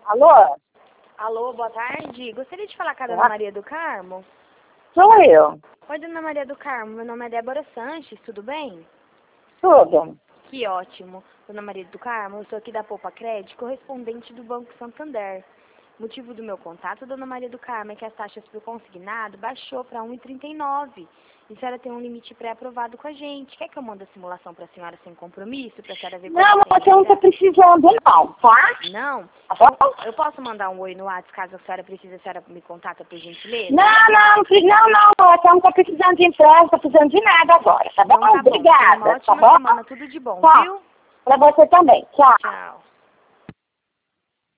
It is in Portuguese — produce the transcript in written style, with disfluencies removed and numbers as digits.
Alô? Alô, boa tarde. Gostaria de falar com a Dona Maria do Carmo? Sou eu. Oi, Dona Maria do Carmo. Meu nome é Débora Sanches, tudo bem? Tudo. Que ótimo. Dona Maria do Carmo, eu sou aqui da Poupa Crédito, correspondente do Banco Santander. O motivo do meu contato, Dona Maria do Carmo, é que as taxas por consignado baixou para 1,39. E a senhora tem um limite pré-aprovado com a gente. Quer que eu mande a simulação para a senhora sem compromisso, para a senhora ver Não, quanto você não está precisando não, tá? Não? Tá bom? Eu posso mandar um oi no WhatsApp caso a senhora precise, a senhora me contata por gentileza? Não, você não está precisando de empréstimo, está precisando de nada agora, tá bom? Então tá bom. Tenha uma Obrigada, tá ótima bom? semana, tudo de bom, Tá. viu? Pra você também. Tchau. Tchau.